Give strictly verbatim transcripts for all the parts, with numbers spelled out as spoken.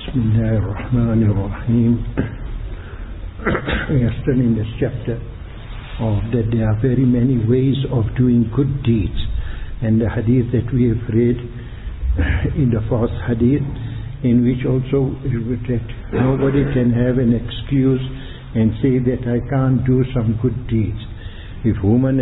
Bismillah ar-Rahman ar-Rahim. We are still in this chapter of that there are very many ways of doing good deeds, and the hadith that we have read in the first hadith, in which also that nobody can have an excuse and say that I can't do some good deeds. If women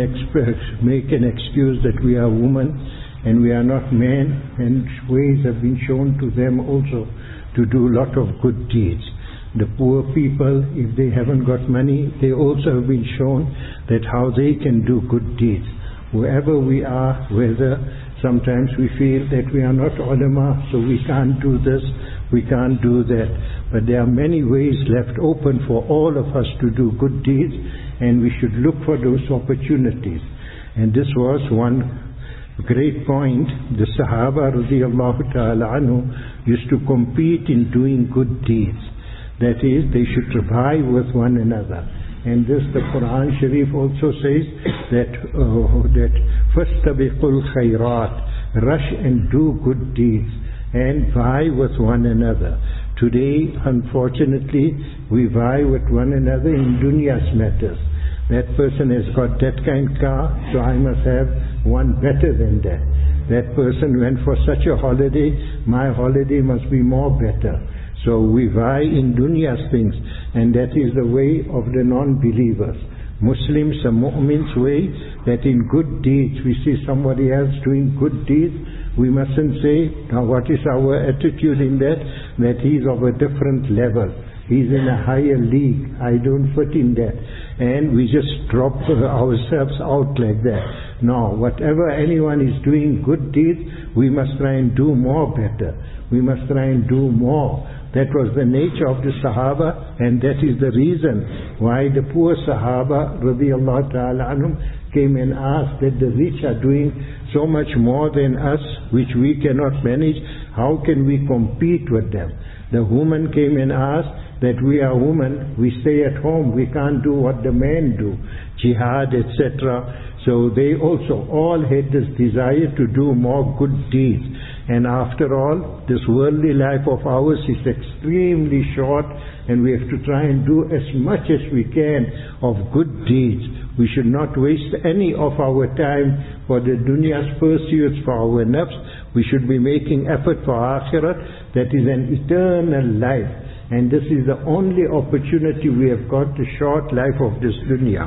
make an excuse that we are women and we are not men, and ways have been shown to them also to do a lot of good deeds. The poor people, if they haven't got money, they also have been shown that how they can do good deeds. Wherever we are, whether sometimes we feel that we are not ulama, so we can't do this, we can't do that. But there are many ways left open for all of us to do good deeds, and we should look for those opportunities. And this was one great point. The Sahaba radiallahu ta'ala anhu used to compete in doing good deeds. That is, they should vie with one another. And this the Quran Sharif also says that uh, that fastabiqul khairat, rush and do good deeds and vie with one another. Today, unfortunately, we vie with one another in dunya's matters. That person has got that kind of car, so I must have one better than that. That person went for such a holiday, my holiday must be more better. So we vie in dunya's things, and that is the way of the non-believers. Muslims, a mu'min's way, that in good deeds, we see somebody else doing good deeds, we mustn't say, now what is our attitude in that? That he is of a different level. He's in a higher league. I don't fit in that. And we just drop ourselves out like that. No, whatever anyone is doing good deeds, we must try and do more better. We must try and do more. That was the nature of the Sahaba, and that is the reason why the poor Sahaba radiallahu ta'ala anhum came and asked that the rich are doing so much more than us, which we cannot manage. How can we compete with them? The woman came and asked that we are women, we stay at home, we can't do what the men do, jihad, et cetera. So they also all had this desire to do more good deeds. And after all, this worldly life of ours is extremely short, and we have to try and do as much as we can of good deeds. We should not waste any of our time for the dunya's pursuits, for our nafs. We should be making effort for akhirat, that is an eternal life. And this is the only opportunity we have got, the short life of this dunya.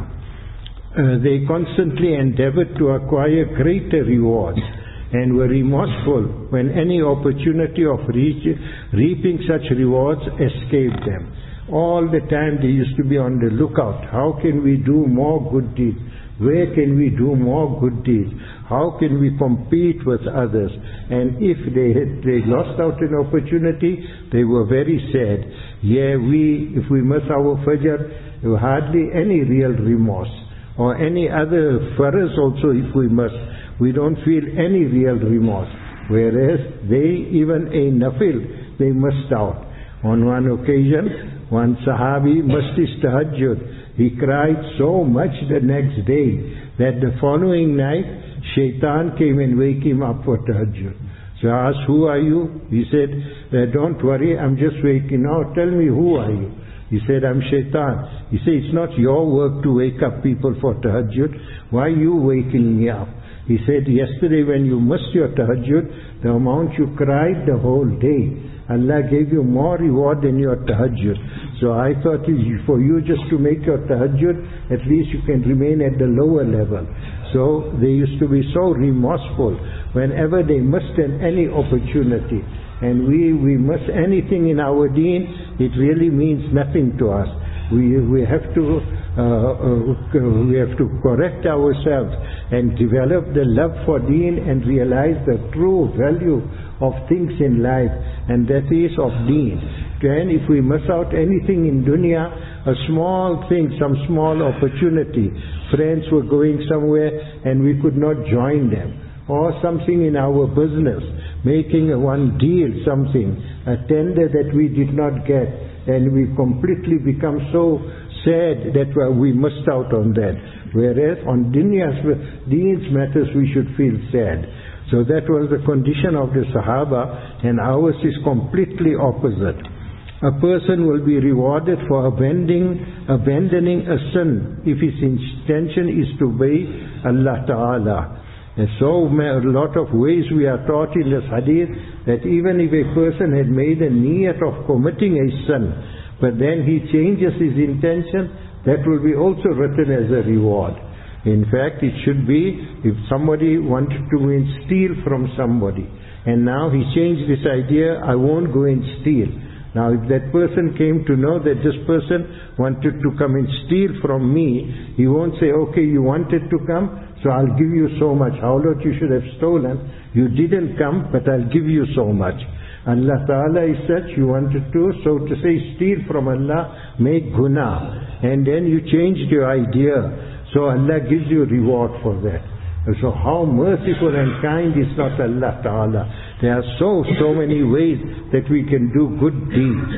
Uh, they constantly endeavored to acquire greater rewards, and were remorseful when any opportunity of reach, reaping such rewards escaped them. All the time they used to be on the lookout. How can we do more good deeds? Where can we do more good deeds? How can we compete with others? And if they had they lost out an opportunity, they were very sad. Yeah, we, if we miss our fajr, there was hardly any real remorse. Or any other faraz also, if we miss, we don't feel any real remorse. Whereas they, even a nafil, they missed out. On one occasion, one sahabi missed his tahajjud. He cried so much the next day that the following night, Shaitan came and wake him up for tahajjud. So I asked, who are you? He said, don't worry, I'm just waking up. Tell me, who are you? He said, I'm Shaitan. He said, it's not your work to wake up people for tahajjud. Why are you waking me up? He said, yesterday when you missed your tahajjud, the amount you cried the whole day, Allah gave you more reward than your tahajjud. So I thought for you just to make your tahajjud, at least you can remain at the lower level. So they used to be so remorseful whenever they missed an, any opportunity. And we, we miss anything in our deen, it really means nothing to us. We, we have to uh, uh, we have to correct ourselves and develop the love for deen and realize the true value of things in life, and that is of deen. And if we miss out anything in dunya, a small thing, some small opportunity, friends were going somewhere and we could not join them, or something in our business, making a one deal, something, a tender that we did not get, and we completely become so sad that we missed out on that. Whereas on dunya's, deen's matters we should feel sad. So that was the condition of the Sahaba, and ours is completely opposite. A person will be rewarded for abandoning, abandoning a sin if his intention is to obey Allah Ta'ala. And so a lot of ways we are taught in this hadith that even if a person had made a niyat of committing a sin, but then he changes his intention, that will be also written as a reward. In fact, it should be if somebody wanted to go and steal from somebody, and now he changed this idea, I won't go and steal. Now if that person came to know that this person wanted to come and steal from me, he won't say, okay, you wanted to come, so I'll give you so much. How much you should have stolen? You didn't come, but I'll give you so much. Allah Ta'ala is such, you wanted to, so to say, steal from Allah, make guna, and then you changed your idea, so Allah gives you reward for that. So how merciful and kind is not Allah Ta'ala. There are so, so many ways that we can do good deeds.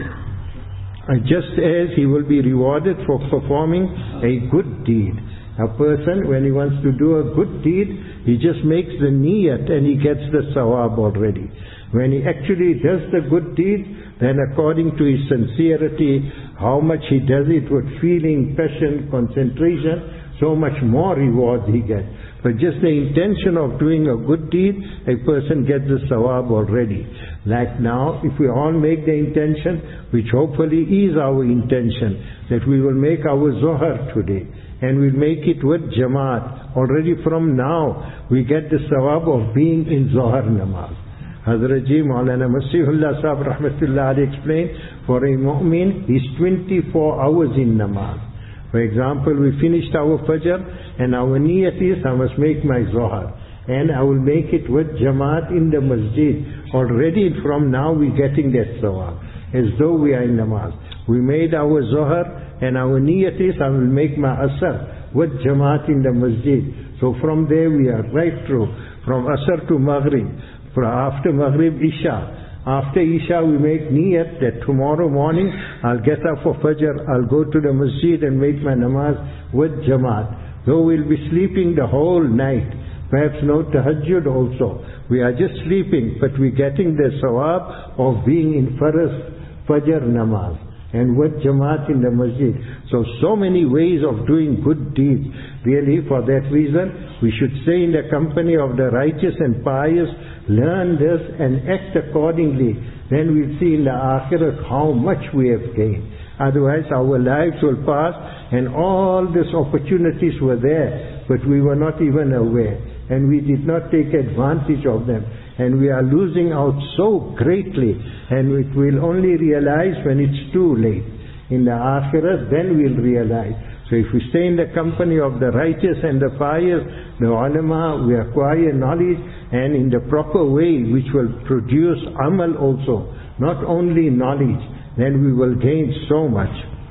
And just as he will be rewarded for performing a good deed. A person, when he wants to do a good deed, he just makes the niyat and he gets the sawab already. When he actually does the good deed, then according to his sincerity, how much he does it with feeling, passion, concentration, so much more reward he gets. But just the intention of doing a good deed, a person gets the sawab already. Like now, if we all make the intention, which hopefully is our intention, that we will make our Zohar today, and we'll make it with Jamaat. Already from now, we get the sawab of being in Zohar Namaz. Hazrat Ji Maulana Masihullah Sahib Rahmatullah explained, for a mu'min, he's twenty-four hours in Namaz. For example, we finished our Fajr and our niyat is, I must make my Zohar. And I will make it with Jamaat in the Masjid. Already from now we're getting that Sawab. As though we are in Namaz. We made our Zohar and our niyat is, I will make my Asr with Jamaat in the Masjid. So from there we are right through. From Asr to Maghrib. From after Maghrib, Isha. After Isha we make niyat that tomorrow morning I'll get up for Fajr, I'll go to the masjid and make my namaz with Jamaat. Though we'll be sleeping the whole night, perhaps no tahajjud also. We are just sleeping, but we're getting the sawab of being in Farz Fajr namaz and with Jamaat in the masjid. So, so many ways of doing good deeds. Really, for that reason, we should stay in the company of the righteous and pious, learn this and act accordingly. Then we'll see in the Akhirat how much we have gained. Otherwise our lives will pass and all these opportunities were there, but we were not even aware. And we did not take advantage of them. And we are losing out so greatly. And it will only realize when it's too late. In the Akhirat, then we'll realize. So if we stay in the company of the righteous and the pious, the ulama, we acquire knowledge and in the proper way which will produce amal also, not only knowledge, then we will gain so much.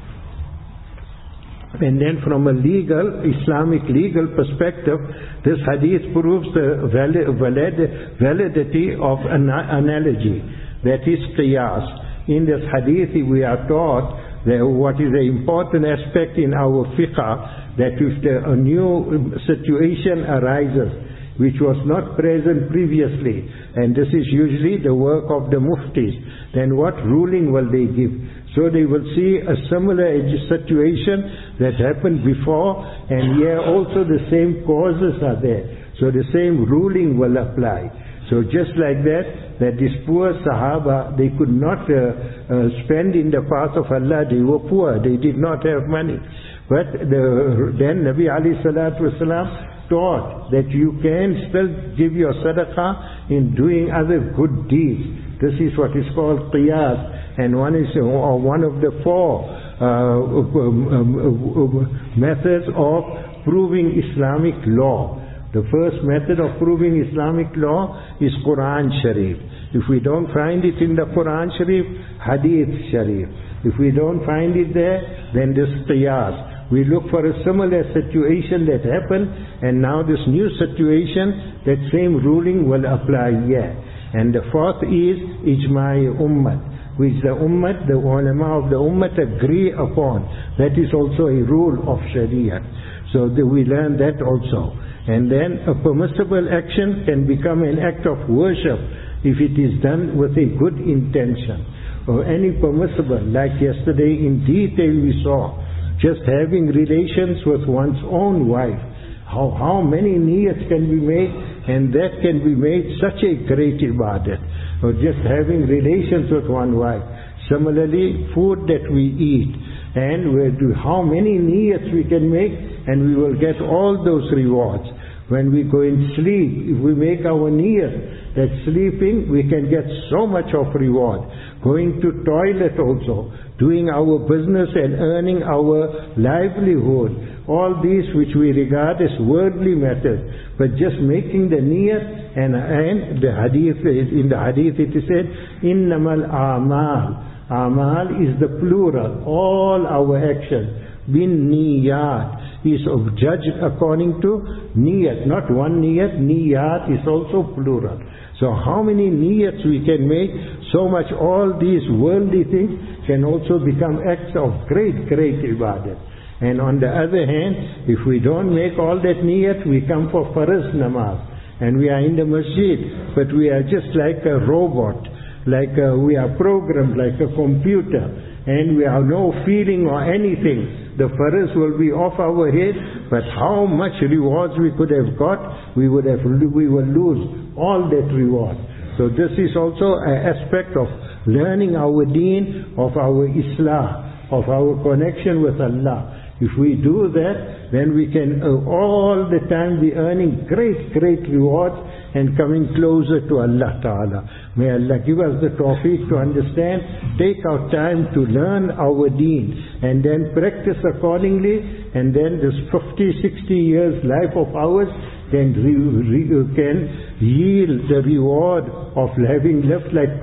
And then from a legal, Islamic legal perspective, this hadith proves the valid, valid, validity of an analogy, that is qiyas. In this hadith we are taught that what is an important aspect in our fiqh, that if the, a new situation arises which was not present previously, and this is usually the work of the muftis, then what ruling will they give? So they will see a similar situation that happened before, and here also the same causes are there. So the same ruling will apply. So just like that, that this poor Sahaba, they could not uh, uh, spend in the path of Allah. They were poor, they did not have money. But the, then Nabi alayhi salatu wasalam taught that you can still give your sadaqah in doing other good deeds. This is what is called qiyas, and one is or one of the four uh, methods of proving Islamic law. The first method of proving Islamic law is Quran Sharif. If we don't find it in the Quran Sharif, Hadith Sharif. If we don't find it there, then this qiyas. We look for a similar situation that happened, and now this new situation, that same ruling will apply here. And the fourth is Ijma'i Ummat, which the Ummat, the ulama of the Ummat agree upon. That is also a rule of Sharia. So the, we learn that also. And then a permissible action can become an act of worship if it is done with a good intention. or any permissible, like yesterday in detail we saw, just having relations with one's own wife. How, how many niyats can be made, and that can be made such a great ibadat, or just having relations with one wife. Similarly, food that we eat, and we do, how many niyats we can make, and we will get all those rewards. When we go and sleep, if we make our niyat that sleeping, we can get so much of reward. Going to toilet also, doing our business and earning our livelihood, all these which we regard as worldly matters, but just making the niyat, and, and the hadith, in the hadith it is said, innamal a'mal. Amal is the plural, all our actions. Bin niyat is of judged according to niyat, not one niyat, niyat is also plural. So how many niyats we can make, so much all these worldly things can also become acts of great, great ibadat. And on the other hand, if we don't make all that niyat, we come for faraz namaz, and we are in the masjid, but we are just like a robot, like a, we are programmed like a computer, and we have no feeling or anything. The faraz will be off our head, but how much rewards we could have got, we would have, we will lose all that reward. So this is also an aspect of learning our deen, of our Islam, of our connection with Allah. If we do that, then we can uh, all the time be earning great, great rewards and coming closer to Allah Ta'ala. May Allah give us the tawfiq to understand, take our time to learn our deen, and then practice accordingly, and then this fifty, sixty years life of ours can, re, re, can yield the reward of having lived like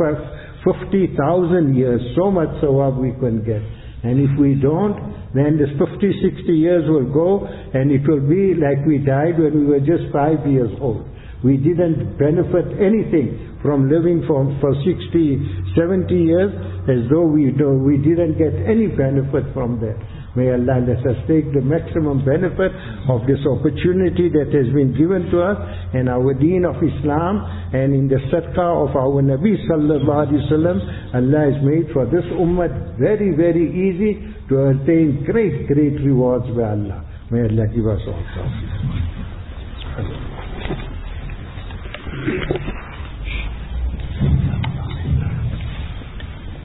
fifty thousand years. So much sawab we can get. And if we don't, then this fifty, sixty years will go, and it will be like we died when we were just five years old. We didn't benefit anything from living for, for sixty, seventy years, as though we, do, we didn't get any benefit from that. May Allah let us take the maximum benefit of this opportunity that has been given to us, and our deen of Islam, and in the sadaqah of our Nabi Sallallahu Alaihi Wasallam. Allah has made for this ummah very, very easy to attain great, great rewards by Allah. May Allah give us all.